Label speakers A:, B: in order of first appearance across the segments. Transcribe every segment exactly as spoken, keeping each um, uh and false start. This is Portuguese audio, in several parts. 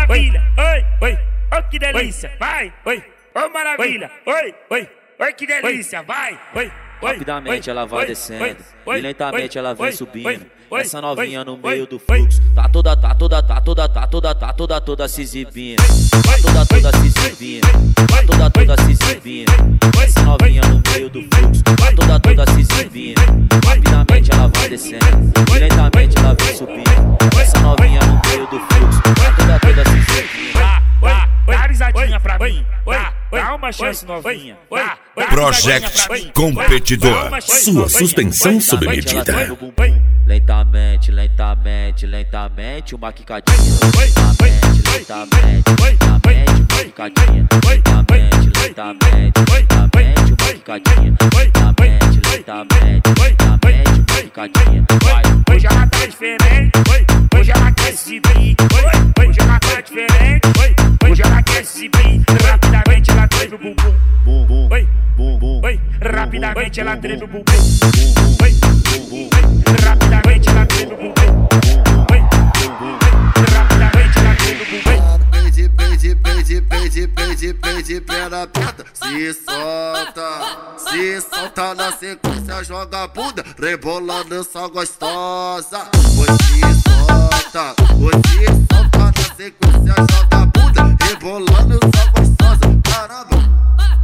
A: maravilha, oi, oi, oi que delícia, vai, oi, ô maravilha, oi, oi, oi que delícia, vai, oi.
B: Rapidamente ela vai descendo e lentamente ela vem subindo. Essa novinha no meio do
A: oi,
B: fluxo tá toda, tá toda, tá toda, tá toda, tá toda, toda se exibindo. Tá toda, toda se exibindo. Tá toda, toda se exibindo. Essa novinha no meio do fluxo tá toda, toda se exibindo. Rapidamente ela vai descendo e lentamente ela vem subindo. Essa novinha no meio do fluxo tá toda, toda se exibindo.
A: Dá risadinha pra mim, dá, dá uma chance novinha.
C: Project Competidor, sua suspensão sob medida.
B: Lentamente, lentamente, lentamente, uma quicadinha. Lentamente, lentamente, lentamente, uma quicadinha. Lentamente, lentamente, lentamente, uma quicadinha. Lentamente, lentamente, lentamente, uma quicadinha.
A: Hoje ela tá diferente, hoje ela quer se exibir. Hoje ela tá diferente, hoje ela quer se exibir. Rapidamente ela treme o bumbum.
B: Bum, bum,
A: Oi,
B: bum, bum.
A: oi, rapidamente ela treme o bumbum. Oi, rapidamente ela treme o bumbum. Oi, rapidamente ela treme o bumbum.
D: Peide, peide, peide, peide, peide, peide, perna aberta. Se solta, se solta na sequência, joga a bunda, rebolando essa gostosa. Você solta, você solta na sequência, joga a bunda, rebolando essa gostosa. Caramba.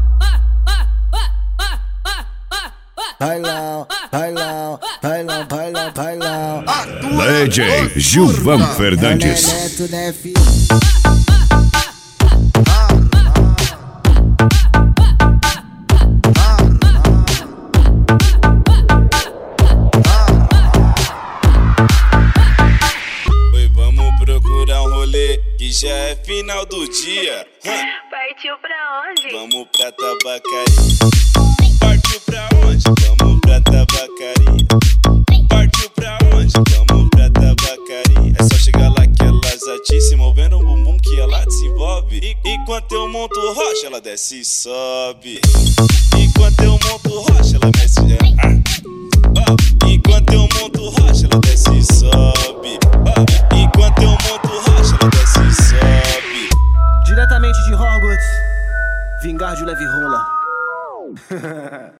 E: Bailão, bailão, bailão, bailão, bailão.
C: D J Gilvan Fernandes.
E: Neto, né, filho?
F: Oi, vamos procurar um rolê que já é final do dia.
G: Partiu pra onde?
F: Vamos pra tabacaria. Partiu pra onde? Vamos pra tabacaria. Partiu pra onde? Vamos pra tabacaria. É só chegar lá que elas atiçam, movendo um bumbum que ela desenvolve. E, enquanto eu monto rocha, ela desce e sobe. Enquanto eu monto rocha, ela desce e ah. oh. Enquanto eu monto rocha, ela desce e sobe. oh. Enquanto eu monto rocha, ela desce e sobe.
H: Diretamente de Hogwarts, Vingar de Leve Rola.